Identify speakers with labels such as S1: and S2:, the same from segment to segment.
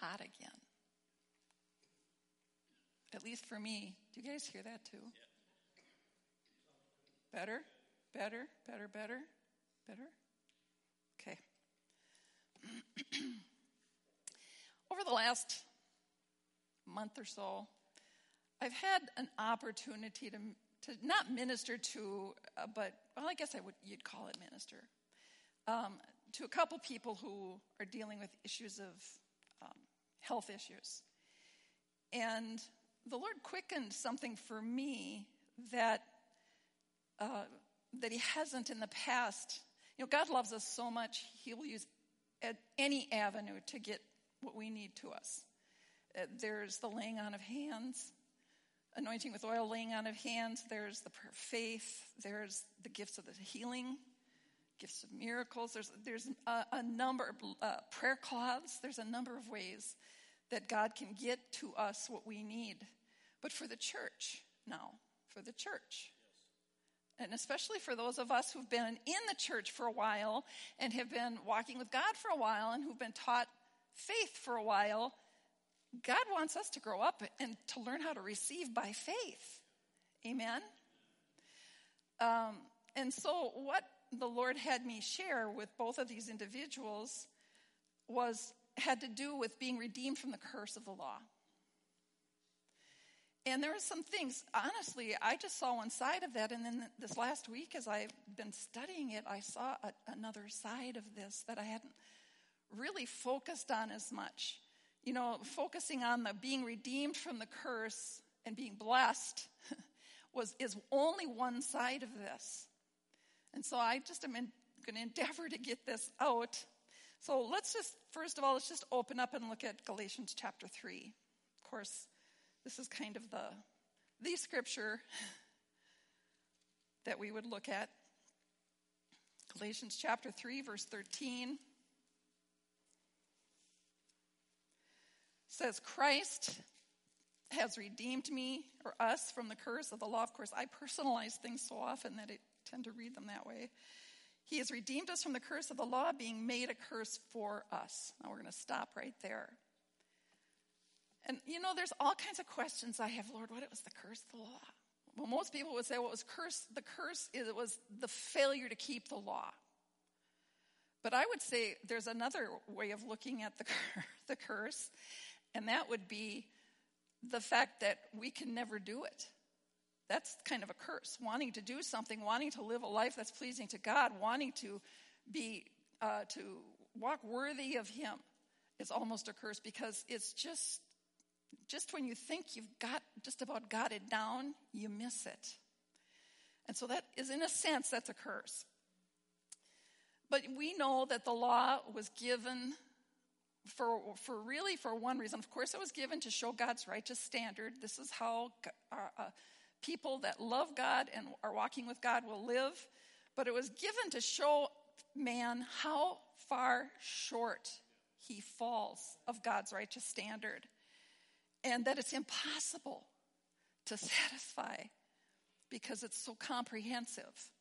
S1: hot again. At least for me. Do you guys hear that too?
S2: Yeah.
S1: Better? Better? Better? Better? Better? Okay. Over the last month or so, I've had an opportunity to not minister to, but well, I guess you'd call it minister, to a couple people who are dealing with issues of health issues. And the Lord quickened something for me that He hasn't in the past. You know, God loves us so much, He will use any avenue to get what we need to us. There's the laying on of hands, anointing with oil, laying on of hands. There's the prayer of faith. There's the gifts of the healing, gifts of miracles. There's a number of prayer cloths. There's a number of ways that God can get to us what we need. But for the church now, for the church. And especially for those of us who've been in the church for a while and have been walking with God for a while and who've been taught faith for a while, God wants us to grow up and to learn how to receive by faith. Amen? And so what the Lord had me share with both of these individuals had to do with being redeemed from the curse of the law. And there were some things, honestly, I just saw one side of that. And then this last week, as I've been studying it, I saw another side of this that I hadn't really focused on as much. You know, focusing on the being redeemed from the curse and being blessed is only one side of this. And so I just am going to endeavor to get this out. So first of all, let's just open up and look at Galatians chapter 3. Of course, this is kind of the scripture that we would look at. Galatians chapter 3, verse 13 says, Christ has redeemed me, or us, from the curse of the law. Of course, I personalize things so often that I tend to read them that way. He has redeemed us from the curse of the law, being made a curse for us. Now we're going to stop right there. And, you know, there's all kinds of questions I have. Lord, what was the curse of the law? Well, most people would say, well, the curse was the failure to keep the law. But I would say there's another way of looking at the curse, and that would be the fact that we can never do it. That's kind of a curse. Wanting to do something, wanting to live a life that's pleasing to God, wanting to walk worthy of Him is almost a curse, because it's just when you think you've just about got it down, you miss it. And so that is, in a sense, that's a curse. But we know that the law was given for one reason. Of course, it was given to show God's righteous standard. This is how people that love God and are walking with God will live. But it was given to show man how far short he falls of God's righteous standard, and that it's impossible to satisfy because it's so comprehensive.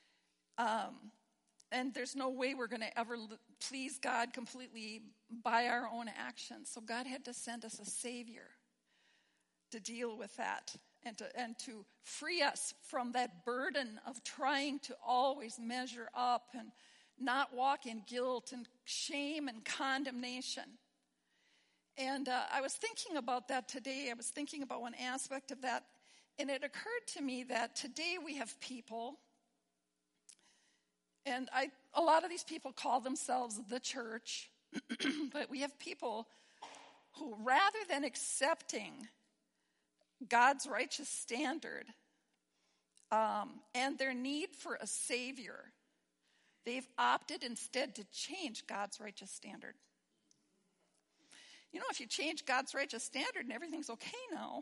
S1: And there's no way we're going to ever please God completely by our own actions. So God had to send us a Savior to deal with that and to free us from that burden of trying to always measure up and not walk in guilt and shame and condemnation. And I was thinking about that today. I was thinking about one aspect of that. And it occurred to me that today we have people, and a lot of these people call themselves the church, but we have people who, rather than accepting God's righteous standard and their need for a Savior, they've opted instead to change God's righteous standard. You know, if you change God's righteous standard and everything's okay now,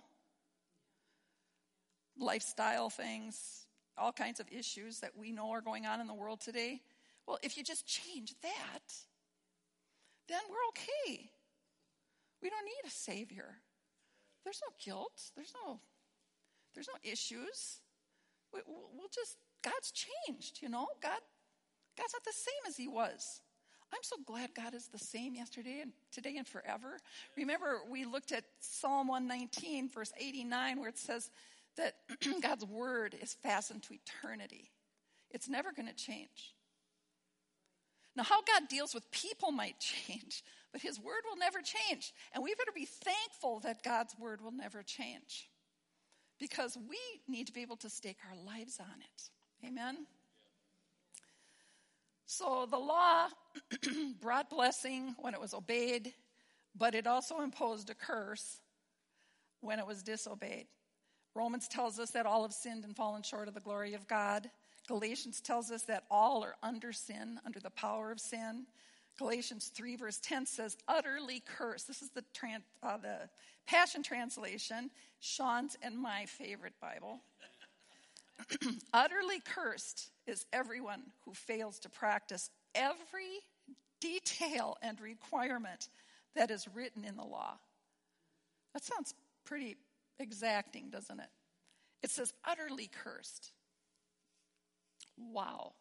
S1: lifestyle things, all kinds of issues that we know are going on in the world today, well, if you just change that, then we're okay. We don't need a Savior. There's no guilt. There's no issues. We'll just, God's changed, you know. God's not the same as He was I'm so glad God is the same yesterday and today and forever. Remember, we looked at Psalm 119, verse 89, where it says that God's word is fastened to eternity. It's never going to change. Now, how God deals with people might change, but his word will never change. And we better be thankful that God's word will never change, because we need to be able to stake our lives on it. Amen? So the law brought blessing when it was obeyed, but it also imposed a curse when it was disobeyed. Romans tells us that all have sinned and fallen short of the glory of God. Galatians tells us that all are under sin, under the power of sin. Galatians 3 verse 10 says, utterly cursed. This is the Passion Translation, Sean's and my favorite Bible. Utterly cursed is everyone who fails to practice every detail and requirement that is written in the law. That sounds pretty exacting, doesn't it? It says utterly cursed. Wow.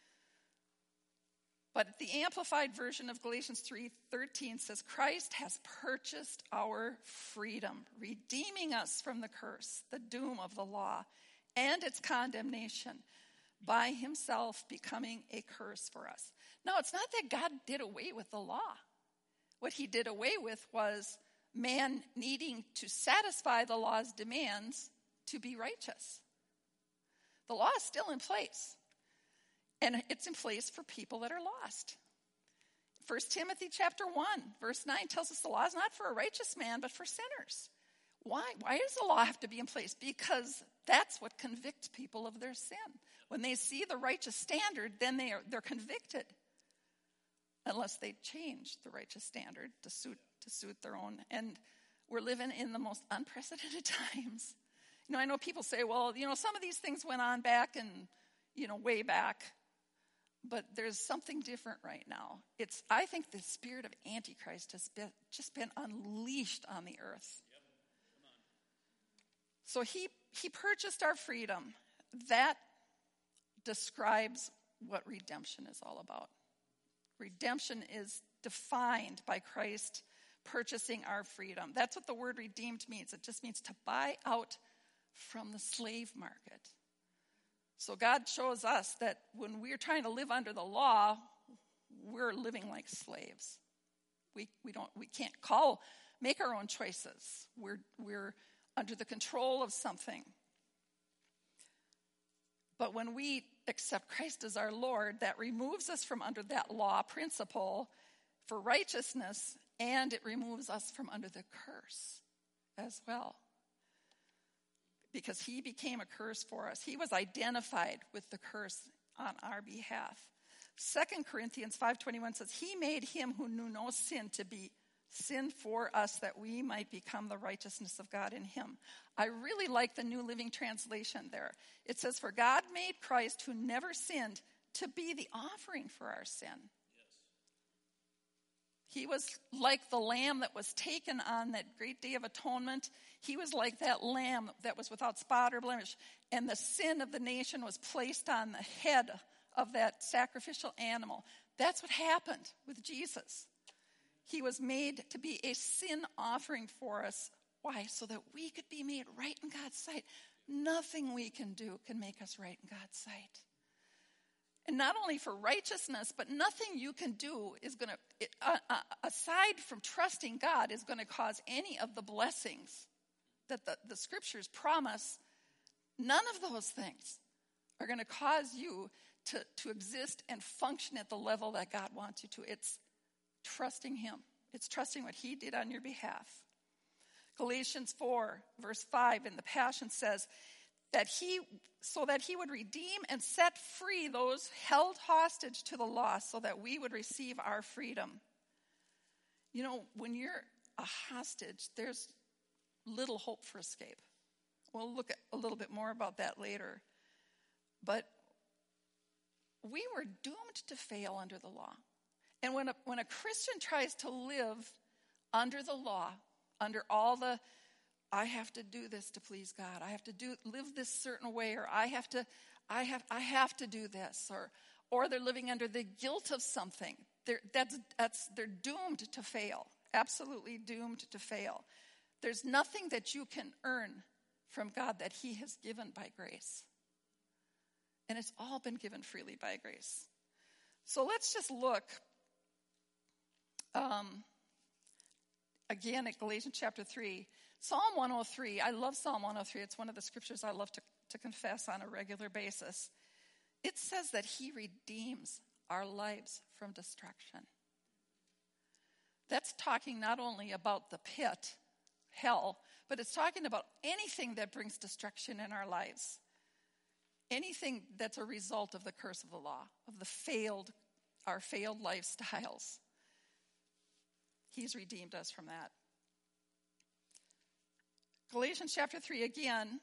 S1: But the amplified version of Galatians 3:13 says, Christ has purchased our freedom, redeeming us from the curse, the doom of the law, and its condemnation, by himself becoming a curse for us. Now, it's not that God did away with the law. What he did away with was man needing to satisfy the law's demands to be righteous. The law is still in place. And it's in place for people that are lost. 1 Timothy chapter 1, verse 9 tells us the law is not for a righteous man, but for sinners. Why? Why does the law have to be in place? Because that's what convicts people of their sin. When they see the righteous standard, then they're convicted. Unless they change the righteous standard to suit their own. And we're living in the most unprecedented times. I know people say, well, some of these things went on back and, way back. But there's something different right now. I think the spirit of Antichrist has just been unleashed on the earth. Yep. Come on. So he purchased our freedom. That describes what redemption is all about. Redemption is defined by Christ purchasing our freedom. That's what the word redeemed means. It just means to buy out from the slave market. So God shows us that when we're trying to live under the law, we're living like slaves. We can't make our own choices. We're under the control of something. But when we accept Christ as our Lord, that removes us from under that law principle for righteousness, and it removes us from under the curse as well. Because he became a curse for us. He was identified with the curse on our behalf. 2 Corinthians 5:21 says, he made him who knew no sin to be sin for us, that we might become the righteousness of God in him. I really like the New Living Translation there. It says, for God made Christ, who never sinned, to be the offering for our sin. Yes. He was like the lamb that was taken on that great day of atonement. He was like that lamb that was without spot or blemish. And the sin of the nation was placed on the head of that sacrificial animal. That's what happened with Jesus. He was made to be a sin offering for us. Why? So that we could be made right in God's sight. Nothing we can do can make us right in God's sight. And not only for righteousness, but nothing you can do is going to, aside from trusting God, is going to cause any of the blessings that the scriptures promise. None of those things are going to cause you to exist and function at the level that God wants you to. It's trusting him. It's trusting what he did on your behalf. Galatians 4, verse 5 in the Passion says, so that he would redeem and set free those held hostage to the law, so that we would receive our freedom. When you're a hostage, there's little hope for escape. We'll look at a little bit more about that later. But we were doomed to fail under the law. And when a Christian tries to live under the law, under all the, I have to do this to please God, I have to live this certain way, or I have to do this, or they're living under the guilt of something, they're doomed to fail, absolutely doomed to fail. There's nothing that you can earn from God that he has given by grace. And it's all been given freely by grace. So let's just look again at Galatians chapter 3. Psalm 103, I love Psalm 103. It's one of the scriptures I love to confess on a regular basis. It says that he redeems our lives from destruction. That's talking not only about the pit, hell, but it's talking about anything that brings destruction in our lives. Anything that's a result of the curse of the law, of our failed lifestyles. He's redeemed us from that. Galatians chapter 3 again.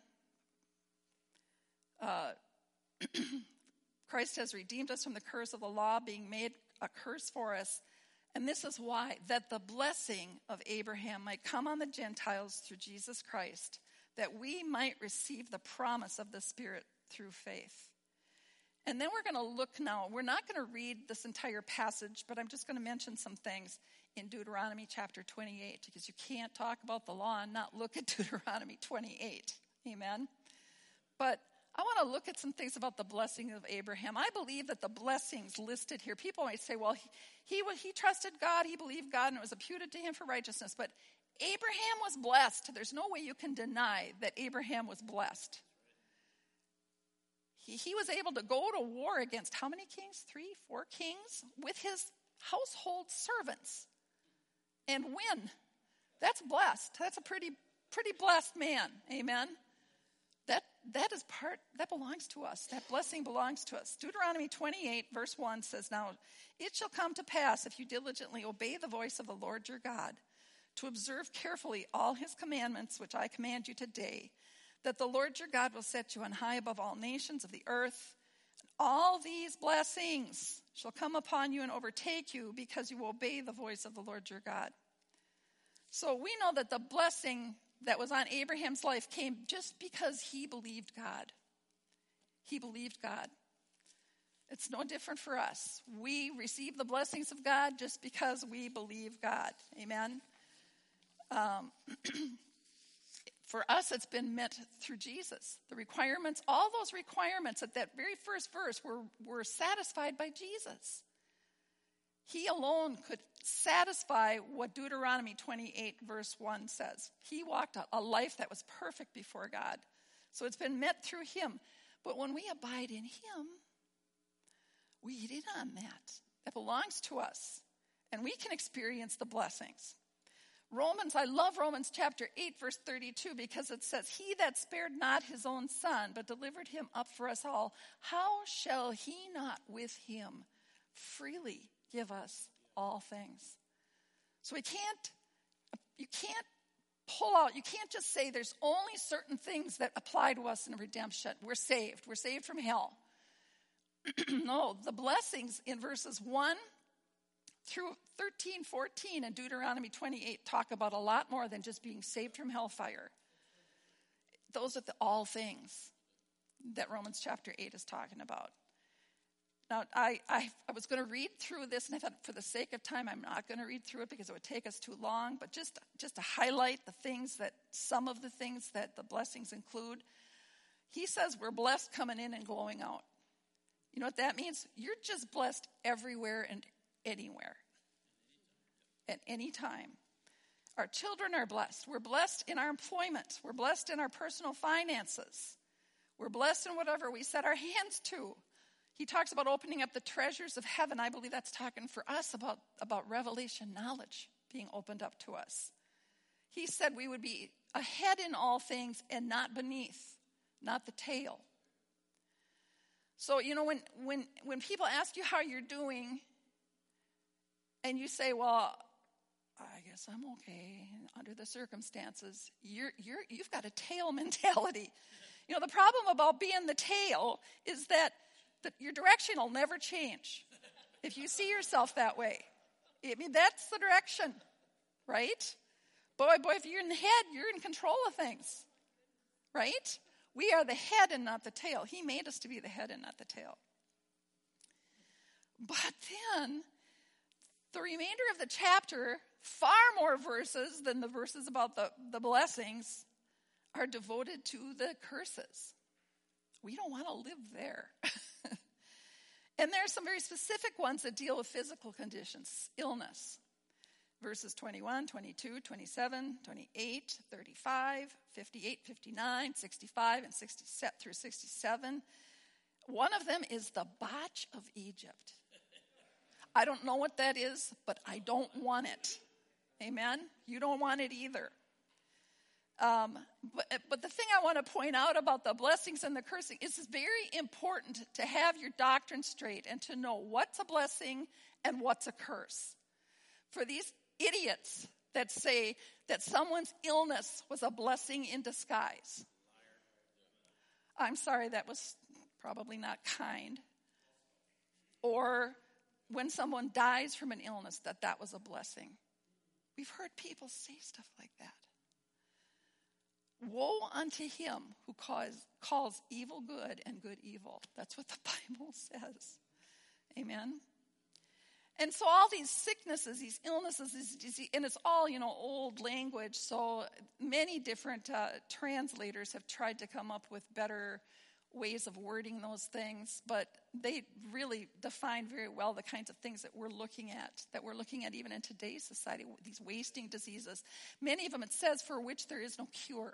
S1: Christ has redeemed us from the curse of the law, being made a curse for us. And this is why, that the blessing of Abraham might come on the Gentiles through Jesus Christ, that we might receive the promise of the Spirit through faith. And then we're going to look now. We're not going to read this entire passage, but I'm just going to mention some things in Deuteronomy chapter 28, because you can't talk about the law and not look at Deuteronomy 28. Amen? But I want to look at some things about the blessing of Abraham. I believe that the blessings listed here, people might say, well, he trusted God, he believed God, and it was imputed to him for righteousness. But Abraham was blessed. There's no way you can deny that Abraham was blessed. He was able to go to war against how many kings? 3, 4 kings with his household servants and win. That's blessed. That's a pretty blessed man. Amen. That belongs to us. That blessing belongs to us. Deuteronomy 28 verse 1 says, "Now it shall come to pass, if you diligently obey the voice of the Lord your God, to observe carefully all his commandments which I command you today, that the Lord your God will set you on high above all nations of the earth. All these blessings shall come upon you and overtake you, because you obey the voice of the Lord your God." So we know that the blessing that was on Abraham's life came just because he believed God. He believed God. It's no different for us. We receive the blessings of God just because we believe God. Amen. For us, it's been met through Jesus. The requirements, all those requirements at that very first verse were satisfied by Jesus. He alone could satisfy what Deuteronomy 28 verse 1 says. He walked a life that was perfect before God. So it's been met through him. But when we abide in him, we get in on that. That belongs to us. And we can experience the blessings. I love Romans chapter 8 verse 32, because it says, "He that spared not his own son, but delivered him up for us all, how shall he not with him freely give us all things?" So you can't pull out, you can't just say there's only certain things that apply to us in redemption. We're saved from hell. No, the blessings in verses 1 through 13, 14 and Deuteronomy 28 talk about a lot more than just being saved from hellfire. Those are all things that Romans chapter 8 is talking about. Now, I was going to read through this, and I thought for the sake of time, I'm not going to read through it because it would take us too long, but just to highlight some of the things that the blessings include. He says we're blessed coming in and going out. You know what that means? You're just blessed everywhere and anywhere. At any time. Our children are blessed. We're blessed in our employment. We're blessed in our personal finances. We're blessed in whatever we set our hands to. He talks about opening up the treasures of heaven. I believe that's talking for us about revelation knowledge being opened up to us. He said we would be ahead in all things and not beneath, not the tail. So, you know, when people ask you how you're doing, and you say, well, I guess I'm okay under the circumstances, you've got a tail mentality. You know, the problem about being the tail is that your direction will never change if you see yourself that way. I mean, that's the direction, right? Boy, if you're in the head, you're in control of things, right? We are the head and not the tail. He made us to be the head and not the tail. But then The remainder of the chapter, far more verses than the verses about the blessings, are devoted to the curses. We don't want to live there. And there are some very specific ones that deal with physical conditions, illness. Verses 21, 22, 27, 28, 35, 58, 59, 65, and 67 through 67. One of them is the botch of Egypt. I don't know what that is, but I don't want it. Amen? You don't want it either. But the thing I want to point out about the blessings and the cursing is it's very important to have your doctrine straight and to know what's a blessing and what's a curse. For these idiots that say that someone's illness was a blessing in disguise. I'm sorry, that was probably not kind. Or when someone dies from an illness, that was a blessing. We've heard people say stuff like that. Woe unto him who calls evil good and good evil. That's what the Bible says. Amen? And so all these sicknesses, these illnesses, and it's all, old language. So many different translators have tried to come up with better ways of wording those things. But they really define very well the kinds of things that we're looking at even in today's society, these wasting diseases. Many of them, it says, for which there is no cure.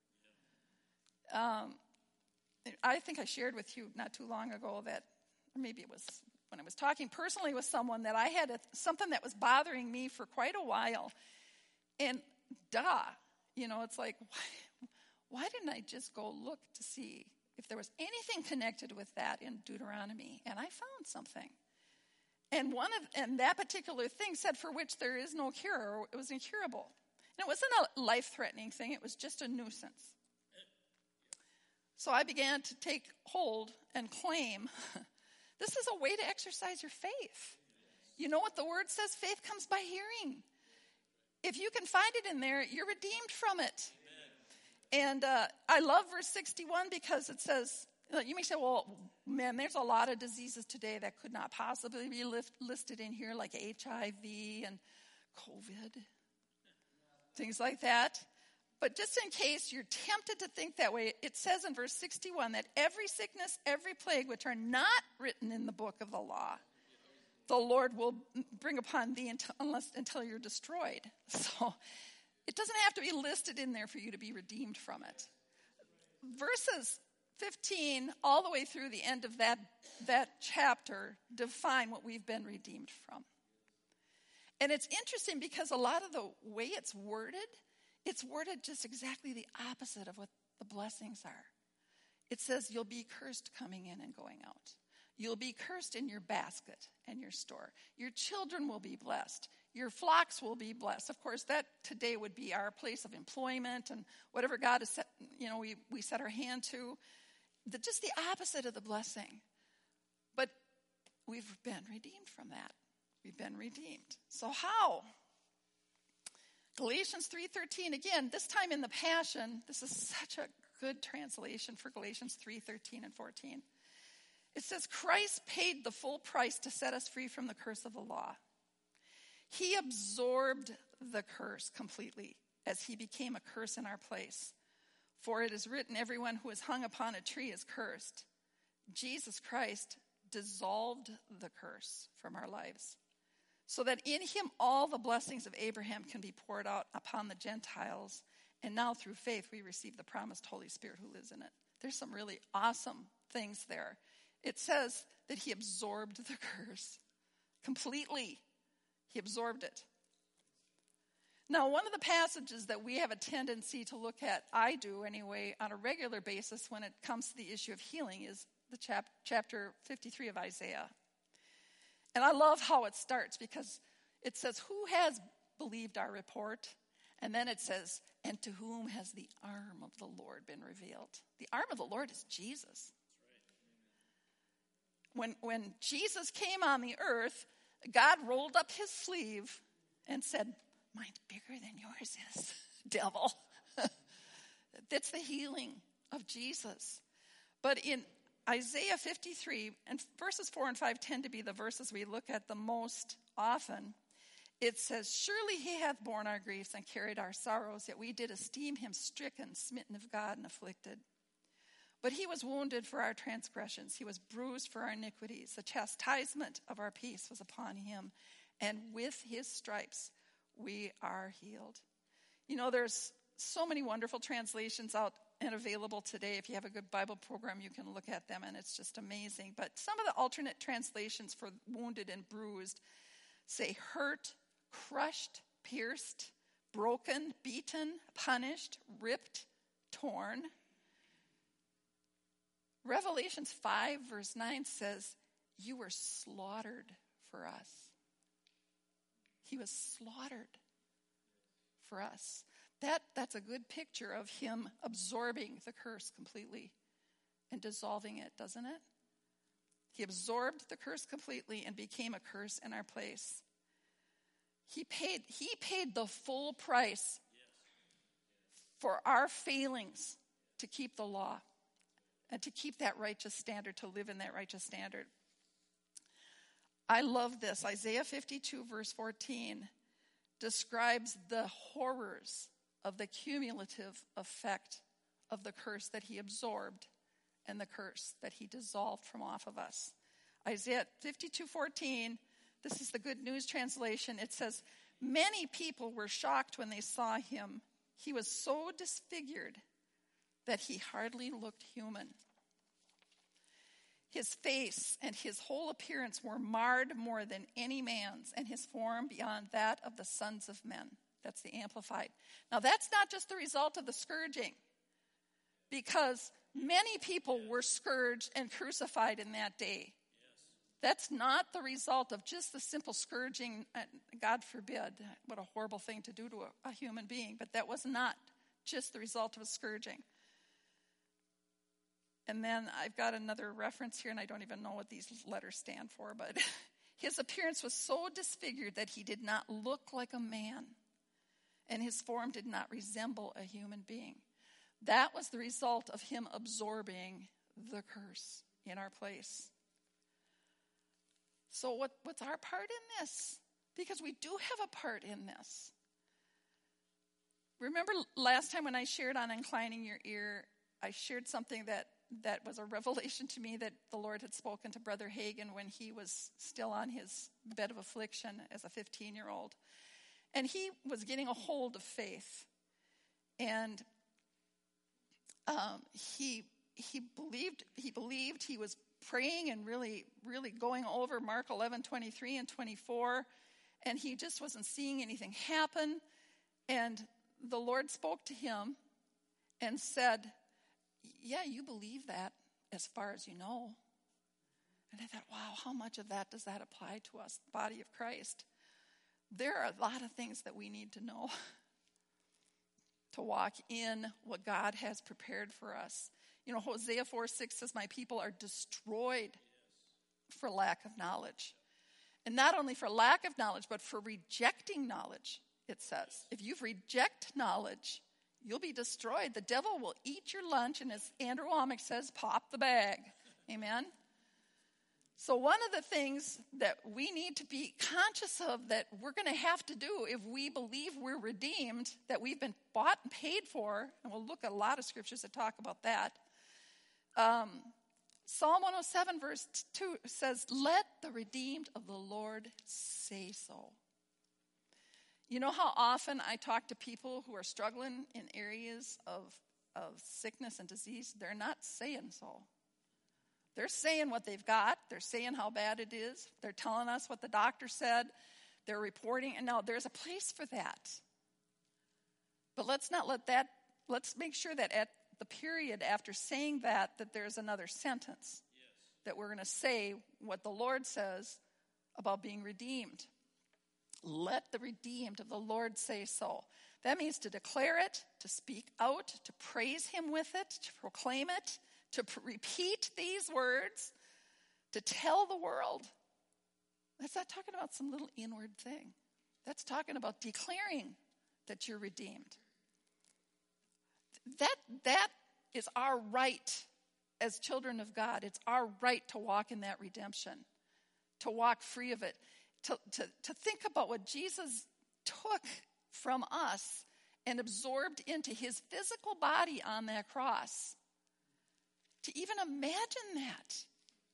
S1: I think I shared with you not too long ago that, or maybe it was when I was talking personally with someone, that I had something that was bothering me for quite a while. And it's like, why didn't I just go look to see if there was anything connected with that in Deuteronomy? And I found something. And that particular thing said, for which there is no cure, or it was incurable. And it wasn't a life-threatening thing, it was just a nuisance. So I began to take hold and claim, this is a way to exercise your faith. You know what the word says? Faith comes by hearing. If you can find it in there, you're redeemed from it. Amen. And I love verse 61 because it says, you may say, well, man, there's a lot of diseases today that could not possibly be listed in here, like HIV and COVID, things like that. But just in case you're tempted to think that way, it says in verse 61 that every sickness, every plague, which are not written in the book of the law, the Lord will bring upon thee until you're destroyed. So it doesn't have to be listed in there for you to be redeemed from it. Verses 15 all the way through the end of that chapter define what we've been redeemed from. And it's interesting because a lot of the way it's worded just exactly the opposite of what the blessings are. It says you'll be cursed coming in and going out. You'll be cursed in your basket and your store. Your children will be blessed. Your flocks will be blessed. Of course, that today would be our place of employment and whatever God has set, we set our hand to. Just the opposite of the blessing. But we've been redeemed from that. We've been redeemed. So how? Galatians 3:13, again, this time in the Passion. This is such a good translation for Galatians 3:13 and 14. It says, Christ paid the full price to set us free from the curse of the law. He absorbed the curse completely as he became a curse in our place. For it is written, everyone who is hung upon a tree is cursed. Jesus Christ dissolved the curse from our lives, so that in him all the blessings of Abraham can be poured out upon the Gentiles. And now through faith we receive the promised Holy Spirit who lives in it. There's some really awesome things there. It says that he absorbed the curse completely. He absorbed it. Now, one of the passages that we have a tendency to look at, I do anyway, on a regular basis when it comes to the issue of healing is the chapter 53 of Isaiah. And I love how it starts because it says, who has believed our report? And then it says, and to whom has the arm of the Lord been revealed? The arm of the Lord is Jesus. When Jesus came on the earth, God rolled up his sleeve and said, mine's bigger than yours is, devil. That's the healing of Jesus. But in Isaiah 53, and verses 4 and 5 tend to be the verses we look at the most often. it says, surely he hath borne our griefs and carried our sorrows, yet we did esteem him stricken, smitten of God, and afflicted. But he was wounded for our transgressions. He was bruised for our iniquities. The chastisement of our peace was upon him, and with his stripes we are healed. You know, there's so many wonderful translations out and available today. If you have a good Bible program, you can look at them, and it's just amazing. But some of the alternate translations for wounded and bruised say hurt, crushed, pierced, broken, beaten, punished, ripped, torn. Revelations 5 verse 9 says, you were slaughtered for us. He was slaughtered for us. That's a good picture of him absorbing the curse completely and dissolving it, doesn't it? He absorbed the curse completely and became a curse in our place. He paid the full price for our failings to keep the law and to keep that righteous standard, to live in that righteous standard. I love this. Isaiah 52 verse 14 describes the horrors of the cumulative effect of the curse that he absorbed and the curse that he dissolved from off of us. Isaiah 52:14, this is the Good News translation. It says, many people were shocked when they saw him. He was so disfigured that he hardly looked human. His face and his whole appearance were marred more than any man's, and his form beyond that of the sons of men. That's the Amplified. Now, that's not just the result of the scourging, because many people were scourged and crucified in that day. That's not the result of just the simple scourging. God forbid, what a horrible thing to do to a human being. But that was not just the result of a scourging. And then I've got another reference here, and I don't even know what these letters stand for. But his appearance was so disfigured that he did not look like a man, and his form did not resemble a human being. That was the result of him absorbing the curse in our place. So what's our part in this? Because we do have a part in this. Remember last time when I shared on inclining your ear, I shared something that was a revelation to me that the Lord had spoken to Brother Hagin when he was still on his bed of affliction as a 15-year-old. And he was getting a hold of faith. And he believed, he was praying and really, really going over Mark 11:23 and 24, and he just wasn't seeing anything happen. And the Lord spoke to him and said, yeah, you believe that as far as you know. And I thought, wow, how much of that does that apply to us, the body of Christ? There are a lot of things that we need to know to walk in what God has prepared for us. You know, Hosea 4:6 says, my people are destroyed for lack of knowledge. And not only for lack of knowledge, but for rejecting knowledge, it says. If you reject knowledge, you'll be destroyed. The devil will eat your lunch, and as Andrew Wommack says, pop the bag. Amen? So one of the things that we need to be conscious of that we're going to have to do if we believe we're redeemed, that we've been bought and paid for, and we'll look at a lot of scriptures that talk about that. Psalm 107 verse 2 says, let the redeemed of the Lord say so. You know how often I talk to people who are struggling in areas of sickness and disease? They're not saying so. They're saying what they've got. They're saying how bad it is. They're telling us what the doctor said. They're reporting. And now there's a place for that. But let's make sure that at the period after saying that there's another sentence. Yes. That we're going to say what the Lord says about being redeemed. Let the redeemed of the Lord say so. That means to declare it, to speak out, to praise him with it, to proclaim it, to repeat these words, to tell the world. That's not talking about some little inward thing. That's talking about declaring that you're redeemed. That is our right as children of God. It's our right to walk in that redemption, to walk free of it. to think about what Jesus took from us and absorbed into his physical body on that cross. To even imagine that.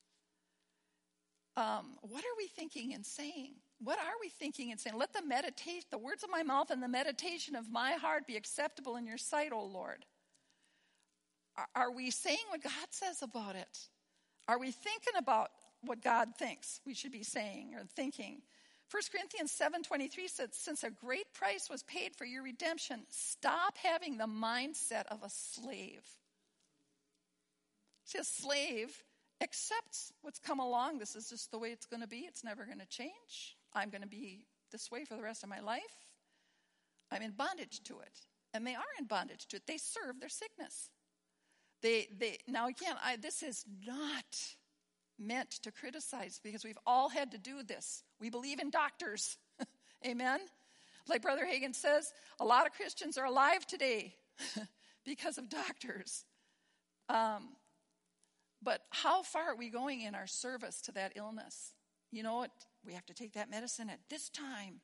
S1: What are we thinking and saying? What are we thinking and saying? Let the words of my mouth and the meditation of my heart be acceptable in your sight, O Lord. Are we saying what God says about it? Are we thinking about what God thinks we should be saying or thinking? 1 Corinthians 7:23 says, since a great price was paid for your redemption, stop having the mindset of a slave. See, a slave accepts what's come along. This is just the way it's going to be. It's never going to change. I'm going to be this way for the rest of my life. I'm in bondage to it. And they are in bondage to it. They serve their sickness. Now again, this is not meant to criticize, because we've all had to do this. We believe in doctors. Amen? Like Brother Hagin says, a lot of Christians are alive today because of doctors. But how far are we going in our service to that illness? You know what? We have to take that medicine at this time.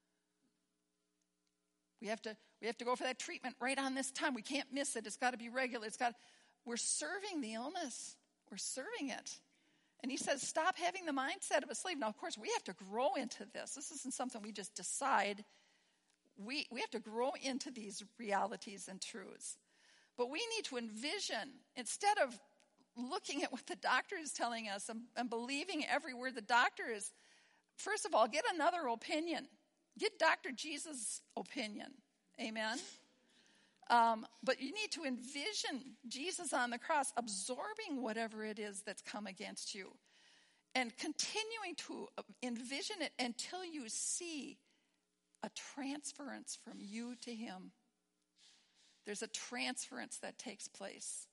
S1: We have to go for that treatment right on this time. We can't miss it. It's got to be regular. We're serving the illness. We're serving it. And he says, stop having the mindset of a slave. Now, of course, we have to grow into this. This isn't something we just decide. We have to grow into these realities and truths. But we need to envision, instead of looking at what the doctor is telling us and believing every word the doctor is, first of all, get another opinion. Get Dr. Jesus' opinion. Amen? But you need to envision Jesus on the cross absorbing whatever it is that's come against you and continuing to envision it until you see a transference from you to him. There's a transference that takes place.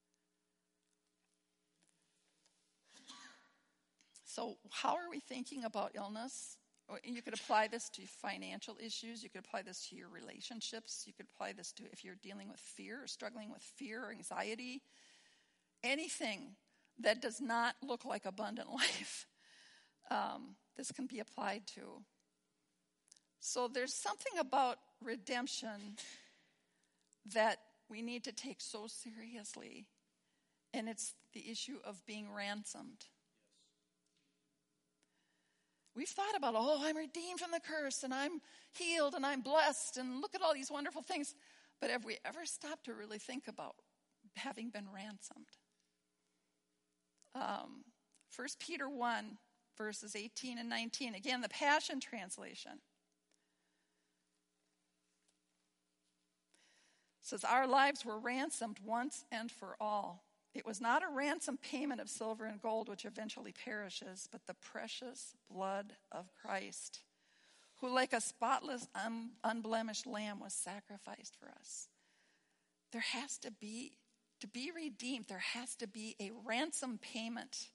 S1: So how are we thinking about illness? You could apply this to financial issues. You could apply this to your relationships. You could apply this to if you're dealing with fear or struggling with fear or anxiety. Anything that does not look like abundant life, this can be applied to. So there's something about redemption that we need to take so seriously, and it's the issue of being ransomed. We've thought about, I'm redeemed from the curse, and I'm healed, and I'm blessed, and look at all these wonderful things. But have we ever stopped to really think about having been ransomed? 1 Peter 1, verses 18 and 19. Again, the Passion Translation. It says, our lives were ransomed once and for all. It was not a ransom payment of silver and gold, which eventually perishes, but the precious blood of Christ, who like a spotless, unblemished lamb was sacrificed for us. There has to be redeemed, there has to be a ransom payment.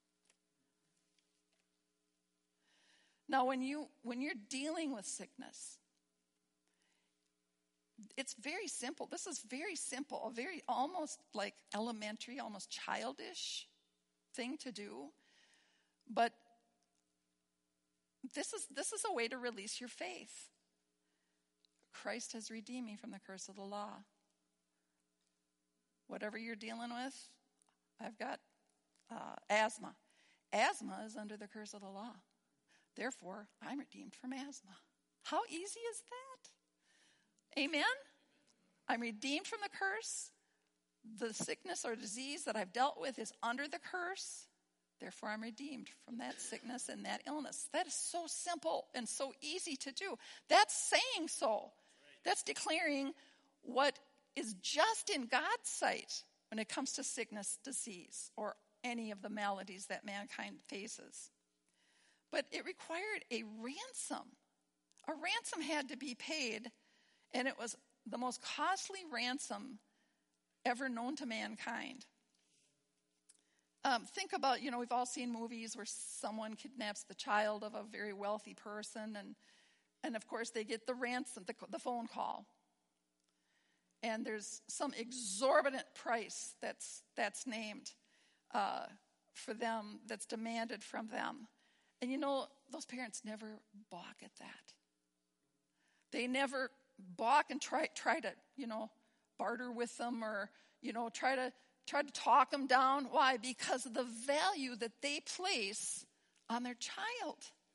S1: Now, when you're dealing with sickness, it's very simple. This is very simple, a very almost like elementary, almost childish thing to do. But this is a way to release your faith. Christ has redeemed me from the curse of the law. Whatever you're dealing with, I've got asthma. Asthma is under the curse of the law. Therefore, I'm redeemed from asthma. How easy is that? Amen? I'm redeemed from the curse. The sickness or disease that I've dealt with is under the curse. Therefore, I'm redeemed from that sickness and that illness. That is so simple and so easy to do. That's saying so. That's declaring what is just in God's sight when it comes to sickness, disease, or any of the maladies that mankind faces. But it required a ransom. A ransom had to be paid, and it was the most costly ransom ever known to mankind. Think about, we've all seen movies where someone kidnaps the child of a very wealthy person, and of course they get the ransom, the phone call. And there's some exorbitant price that's named for them, that's demanded from them. And those parents never balk at that. They never balk and try to, barter with them or, try to talk them down. Why? Because of the value that they place on their child.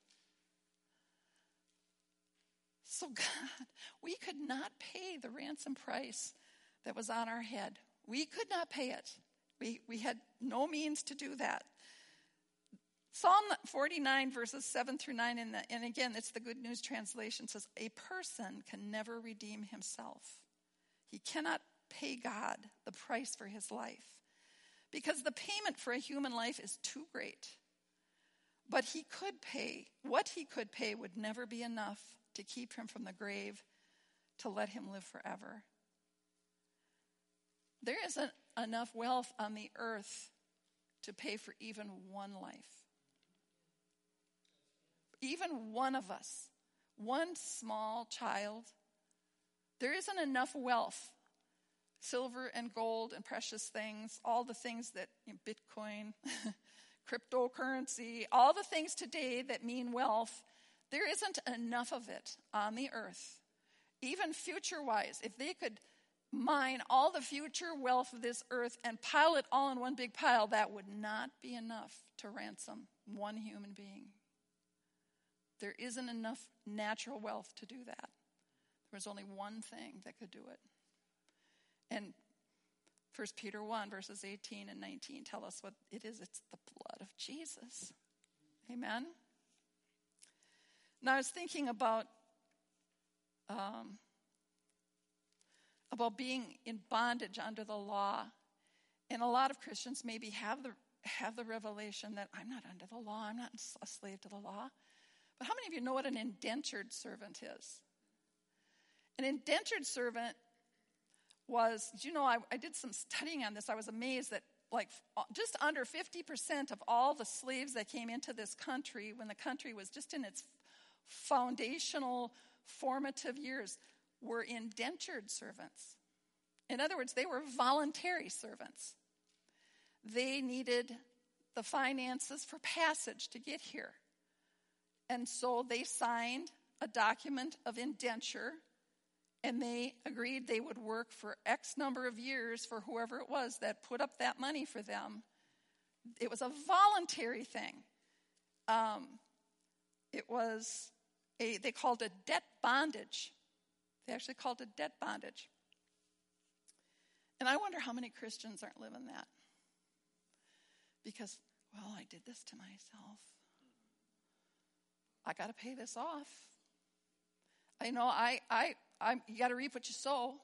S1: So God, we could not pay the ransom price that was on our head. We could not pay it. We had no means to do that. Psalm 49, verses 7 through 9, and again, it's the Good News Translation, says, a person can never redeem himself. He cannot pay God the price for his life because the payment for a human life is too great. But what he could pay would never be enough to keep him from the grave, to let him live forever. There isn't enough wealth on the earth to pay for even one life. Even one of us, one small child, there isn't enough wealth, silver and gold and precious things, all the things that, Bitcoin, cryptocurrency, all the things today that mean wealth, there isn't enough of it on the earth. Even future-wise, if they could mine all the future wealth of this earth and pile it all in one big pile, that would not be enough to ransom one human being. There isn't enough natural wealth to do that. There was only one thing that could do it. And 1 Peter 1, verses 18 and 19 tell us what it is. It's the blood of Jesus. Amen? Now I was thinking about being in bondage under the law. And a lot of Christians maybe have the revelation that I'm not under the law. I'm not a slave to the law. But how many of you know what an indentured servant is? An indentured servant was, I did some studying on this. I was amazed that just under 50% of all the slaves that came into this country when the country was just in its foundational, formative years were indentured servants. In other words, they were voluntary servants. They needed the finances for passage to get here. And so they signed a document of indenture, and they agreed they would work for X number of years for whoever it was that put up that money for them. It was a voluntary thing. They called it debt bondage. They actually called it debt bondage. And I wonder how many Christians aren't living that. Because, I did this to myself. I got to pay this off. I know you got to reap what you sow.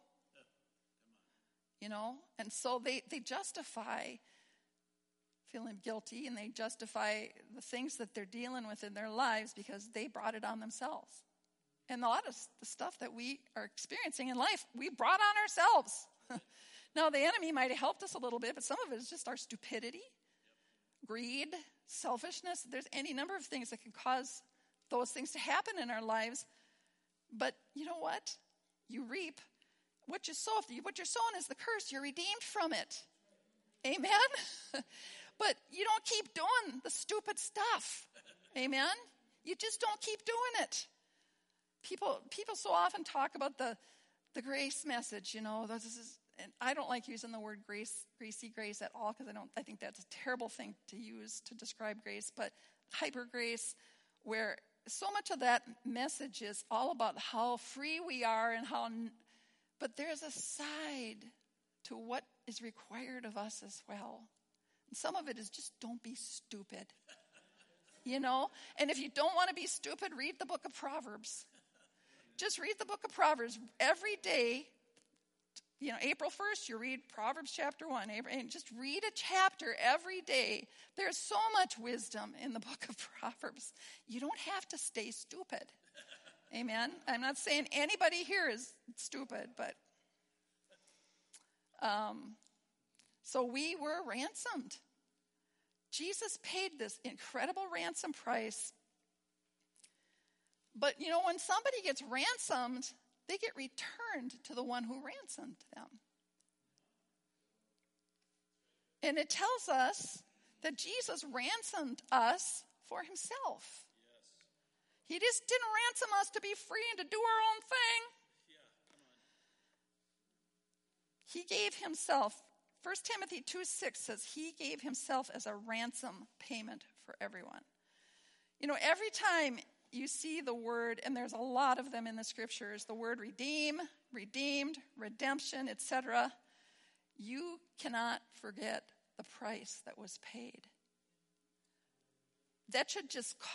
S1: And so they justify feeling guilty, and they justify the things that they're dealing with in their lives because they brought it on themselves. And a lot of the stuff that we are experiencing in life, we brought on ourselves. Now, the enemy might have helped us a little bit, but some of it is just our stupidity, greed, selfishness. There's any number of things that can cause those things to happen in our lives. But you know what? You reap what you sow. What you're sowing is the curse. You're redeemed from it. Amen? But you don't keep doing the stupid stuff. Amen? You just don't keep doing it. People so often talk about the grace message, and I don't like using the word greasy grace at all, because I think that's a terrible thing to use to describe grace, but hyper grace, where so much of that message is all about how free we are but there's a side to what is required of us as well. And some of it is just don't be stupid. And if you don't want to be stupid, read the book of Proverbs. Just read the book of Proverbs every day. April 1st, you read Proverbs chapter 1. And just read a chapter every day. There's so much wisdom in the book of Proverbs. You don't have to stay stupid. Amen? I'm not saying anybody here is stupid, but... So we were ransomed. Jesus paid this incredible ransom price. But, when somebody gets ransomed, they get returned to the one who ransomed them. And it tells us that Jesus ransomed us for himself. He just didn't ransom us to be free and to do our own thing. He gave himself. 1 Timothy 2:6 says he gave himself as a ransom payment for everyone. You know, every time you see the word, and there's a lot of them in the scriptures, the word redeem, redeemed, redemption, etc., you cannot forget the price that was paid. That should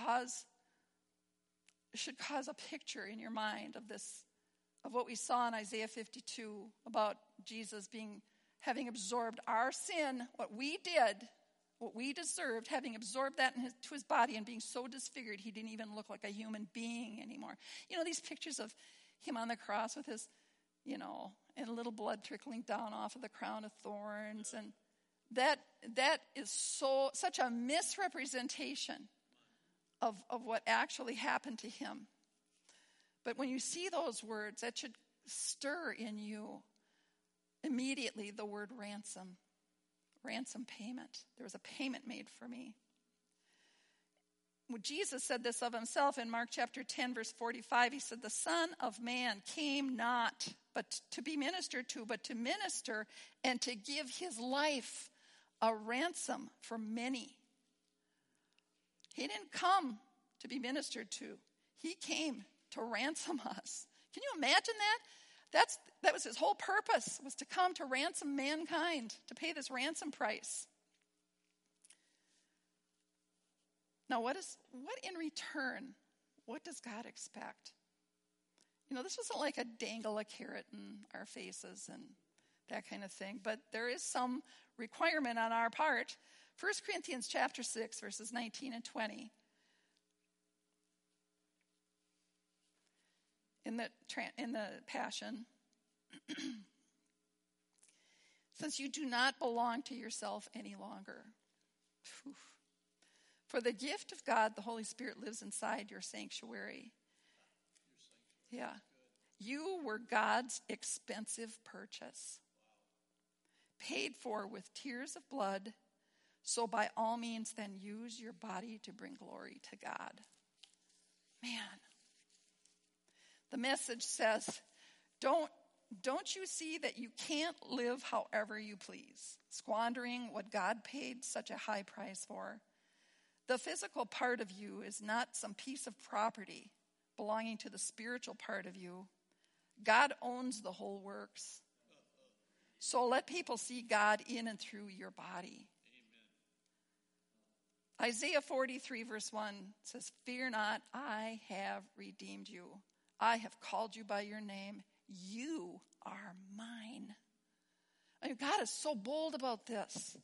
S1: cause a picture in your mind of this, of what we saw in Isaiah 52 about Jesus having absorbed our sin, what we did, what we deserved, having absorbed that to his body and being so disfigured he didn't even look like a human being anymore. You know, these pictures of him on the cross with his, and a little blood trickling down off of the crown of thorns, and that is such a misrepresentation of what actually happened to him. But when you see those words, that should stir in you immediately the word ransom payment. There was a payment made for me. When Jesus said this of himself in Mark chapter 10, verse 45, he said, the Son of Man came not but to be ministered to, but to minister and to give his life a ransom for many. He didn't come to be ministered to. He came to ransom us. Can you imagine that? That was his whole purpose, was to come to ransom mankind, to pay this ransom price. Now, what in return, what does God expect? This wasn't like a dangle a carrot in our faces and that kind of thing, but there is some requirement on our part. 1 Corinthians chapter 6, verses 19 and 20. In the Passion, since you do not belong to yourself any longer. For the gift of God, the Holy Spirit, lives inside your sanctuary. Yeah. You were God's expensive purchase, paid for with tears of blood. So by all means, then use your body to bring glory to God. Man. The Message says, don't you see that you can't live however you please, squandering what God paid such a high price for? The physical part of you is not some piece of property belonging to the spiritual part of you. God owns the whole works. So let people see God in and through your body. Amen. Isaiah 43 verse 1 says, fear not, I have redeemed you. I have called you by your name. You are mine. I mean, God is so bold about this.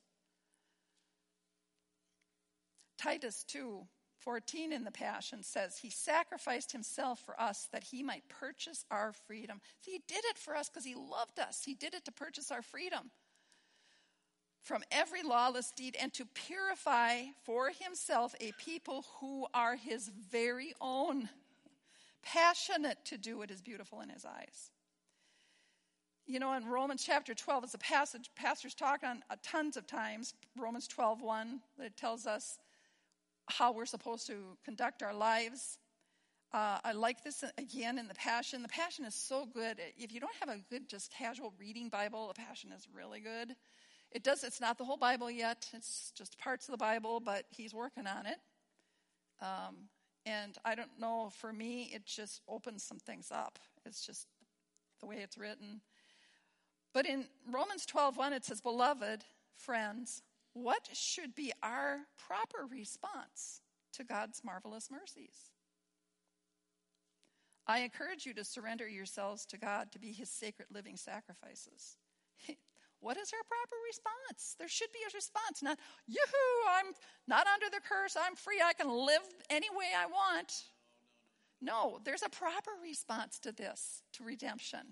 S1: Titus 2:14 in the Passion says, he sacrificed himself for us that he might purchase our freedom. See, he did it for us because he loved us. He did it to purchase our freedom from every lawless deed and to purify for himself a people who are his very own, passionate to do what is beautiful in his eyes. In Romans chapter 12 is a passage pastors talk on tons of times. Romans 12:1, that tells us how we're supposed to conduct our lives. I like this again in the Passion. The Passion is so good. If you don't have a good, just casual reading Bible, the Passion is really good. It's not the whole Bible yet. It's just parts of the Bible, but he's working on it. And I don't know, for me, it just opens some things up. It's just the way it's written. But in Romans 12:1, it says, beloved friends, what should be our proper response to God's marvelous mercies? I encourage you to surrender yourselves to God to be his sacred living sacrifices. What is our proper response? There should be a response, not, yoo-hoo, I'm not under the curse, I'm free, I can live any way I want. No, there's a proper response to this, to redemption.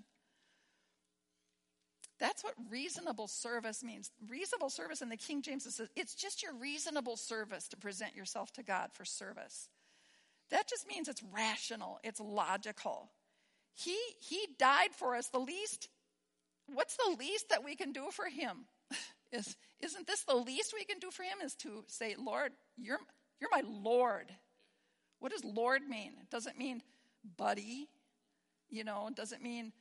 S1: That's what reasonable service means. Reasonable service in the King James says it's just your reasonable service to present yourself to God for service. That just means it's rational, it's logical. He died for us. What's the least that we can do for him? Isn't this the least we can do for him, is to say, Lord, you're my Lord. What does Lord mean? It doesn't mean buddy. It doesn't mean,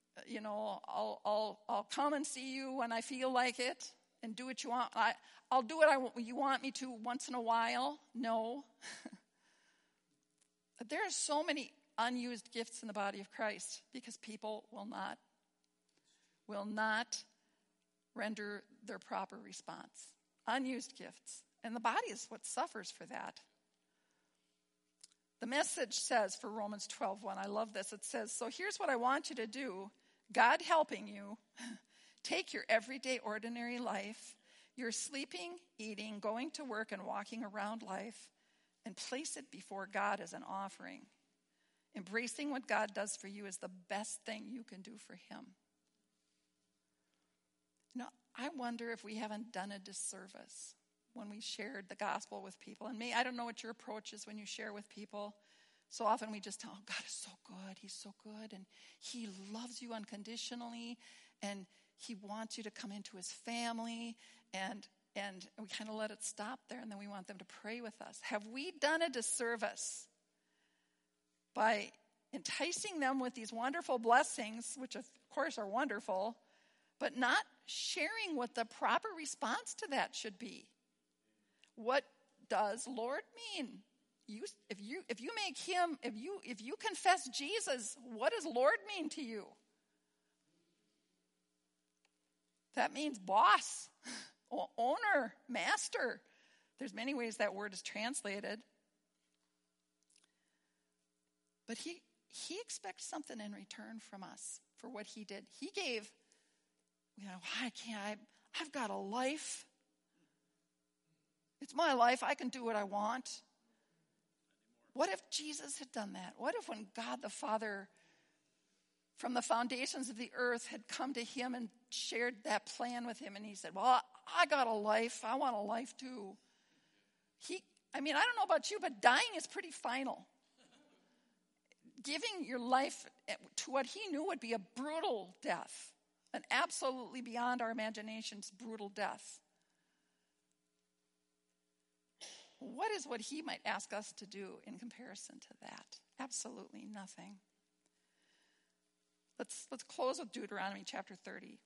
S1: I'll come and see you when I feel like it and do what you want. I'll do what you want me to once in a while. No. But there are so many unused gifts in the body of Christ because people will not render their proper response. Unused gifts. And the body is what suffers for that. The Message says for Romans 12:1, I love this. It says, so here's what I want you to do. God helping you, take your everyday ordinary life, your sleeping, eating, going to work, and walking around life, and place it before God as an offering. Embracing what God does for you is the best thing you can do for him. I wonder if we haven't done a disservice when we shared the gospel with people. And I don't know what your approach is when you share with people. So often we just tell, oh, God is so good. He's so good. And he loves you unconditionally. And he wants you to come into his family. And we kind of let it stop there. And then we want them to pray with us. Have we done a disservice by enticing them with these wonderful blessings, which of course are wonderful, but not sharing what the proper response to that should be? What does Lord mean? If you confess Jesus, what does Lord mean to you? That means boss, owner, master. There's many ways that word is translated. But he expects something in return from us for what he did. He gave, I've got a life. It's my life. I can do what I want. What if Jesus had done that? What if when God the Father, from the foundations of the earth, had come to him and shared that plan with him, and he said, well, I got a life. I want a life too. I don't know about you, but dying is pretty final. Giving your life to what he knew would be a brutal death, an absolutely beyond our imaginations brutal death. What is what he might ask us to do in comparison to that? Absolutely nothing. Let's close with Deuteronomy chapter 30.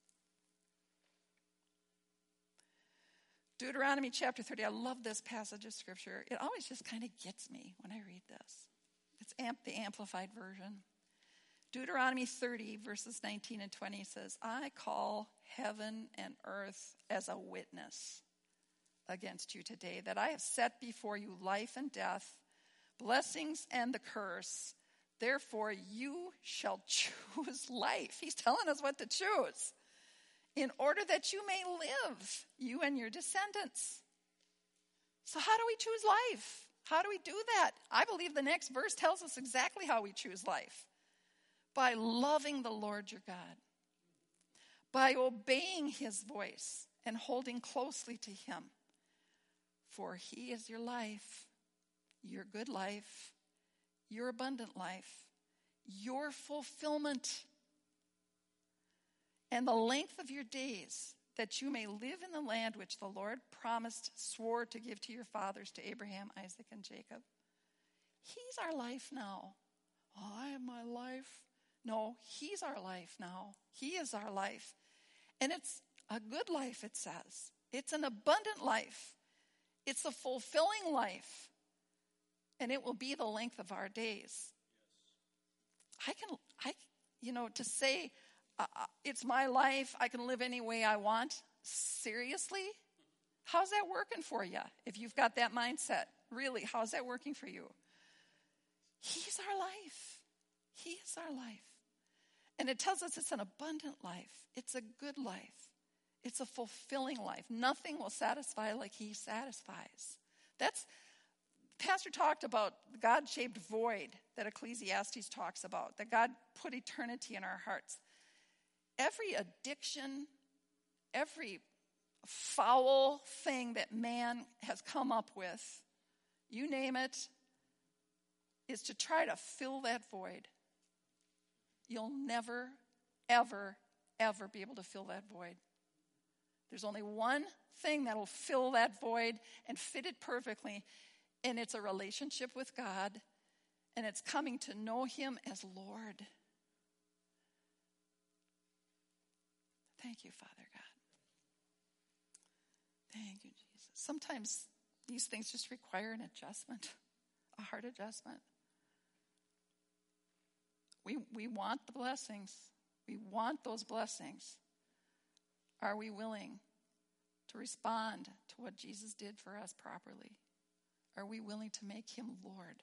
S1: Deuteronomy chapter 30. I love this passage of scripture. It always just kind of gets me when I read this. It's the Amplified Version. Deuteronomy 30, verses 19 and 20 says, I call heaven and earth as a witness against you today, that I have set before you life and death, blessings and the curse. Therefore, you shall choose life. He's telling us what to choose, in order that you may live, you and your descendants. So how do we choose life? How do we do that? I believe the next verse tells us exactly how we choose life. By loving the Lord your God, by obeying his voice and holding closely to him. For he is your life, your good life, your abundant life, your fulfillment, and the length of your days, that you may live in the land which the Lord swore to give to your fathers, to Abraham, Isaac, and Jacob. He's our life now. Oh, I have my life. No, he's our life now. He is our life. And it's a good life, it says. It's an abundant life. It's a fulfilling life. And it will be the length of our days. To say, it's my life, I can live any way I want. Seriously? How's that working for you? If you've got that mindset, really, how's that working for you? He's our life. He is our life. And it tells us it's an abundant life. It's a good life. It's a fulfilling life. Nothing will satisfy like he satisfies. Pastor talked about the God-shaped void that Ecclesiastes talks about, that God put eternity in our hearts. Every addiction, every foul thing that man has come up with, you name it, is to try to fill that void. You'll never, ever, ever be able to fill that void. There's only one thing that'll fill that void and fit it perfectly, And it's a relationship with God, and it's coming to know him as Lord. Thank you, Father God. Thank you, Jesus. Sometimes these things just require an adjustment, a heart adjustment. We want the blessings. We want those blessings. Are we willing to respond to what Jesus did for us properly? Are we willing to make him Lord?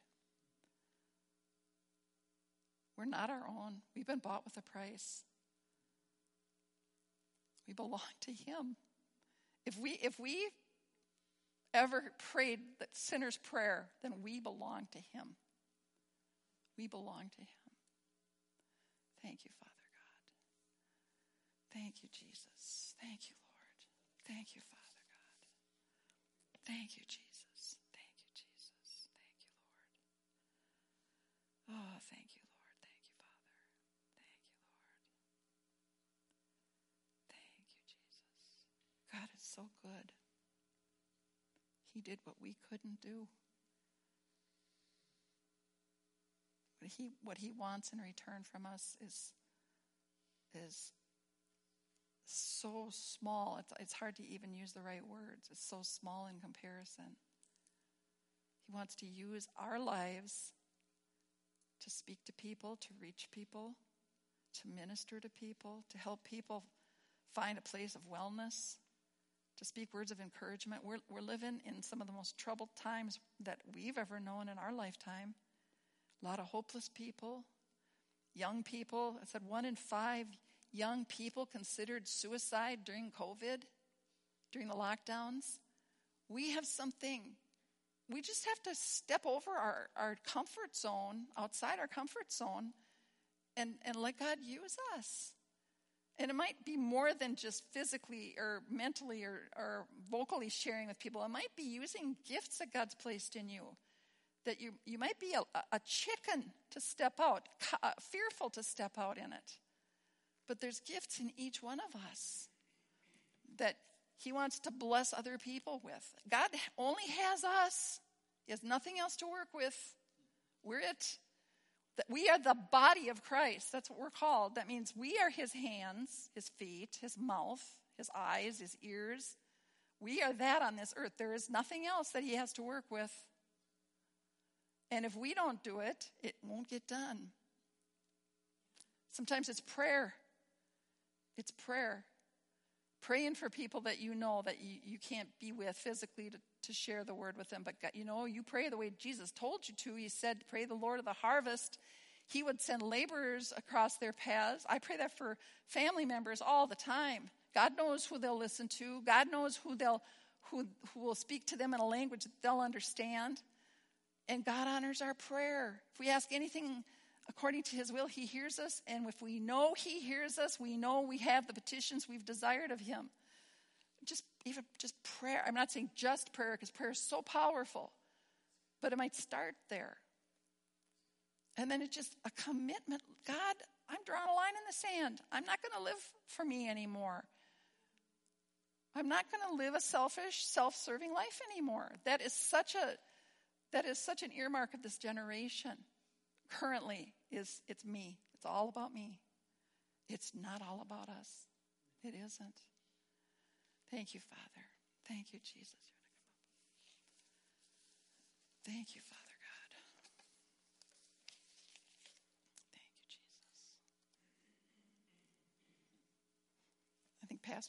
S1: We're not our own. We've been bought with a price. We belong to him. If we ever prayed the sinner's prayer, then we belong to him. We belong to him. Thank you, Father God. Thank you, Jesus. Thank you, Lord. Thank you, Father God. Thank you, Jesus. Thank you, Jesus. Thank you, Lord. Oh, thank you, Lord. Thank you, Father. Thank you, Lord. Thank you, Jesus. God is so good. He did what we couldn't do. What he wants in return from us is so small. It's hard to even use the right words. It's so small in comparison. He wants to use our lives to speak to people, to reach people, to minister to people, to help people find a place of wellness, to speak words of encouragement. We're living in some of the most troubled times that we've ever known in our lifetime. A lot of hopeless people, young people. I said 1 in 5 young people considered suicide during COVID, during the lockdowns. We have something. We just have to step over our comfort zone, outside our comfort zone, and let God use us. And it might be more than just physically or mentally or vocally sharing with people. It might be using gifts that God's placed in you. That you might be a chicken to step out, fearful to step out in it. But there's gifts in each one of us that he wants to bless other people with. God only has us. He has nothing else to work with. We're it. We are the body of Christ. That's what we're called. That means we are his hands, his feet, his mouth, his eyes, his ears. We are that on this earth. There is nothing else that he has to work with. And if we don't do it, it won't get done. Sometimes it's prayer. It's prayer. Praying for people that you know that you can't be with physically to share the word with them. But God, you pray the way Jesus told you to. He said, pray the Lord of the harvest. He would send laborers across their paths. I pray that for family members all the time. God knows who they'll listen to. God knows who will speak to them in a language that they'll understand. And God honors our prayer. If we ask anything according to his will, he hears us. And if we know he hears us, we know we have the petitions we've desired of him. Just prayer. I'm not saying just prayer, because prayer is so powerful. But it might start there. And then it's just a commitment. God, I'm drawing a line in the sand. I'm not going to live for me anymore. I'm not going to live a selfish, self-serving life anymore. That is such an earmark of this generation. Currently, it's me. It's all about me. It's not all about us. It isn't. Thank you, Father. Thank you, Jesus. Thank you, Father God. Thank you, Jesus. I think Pastor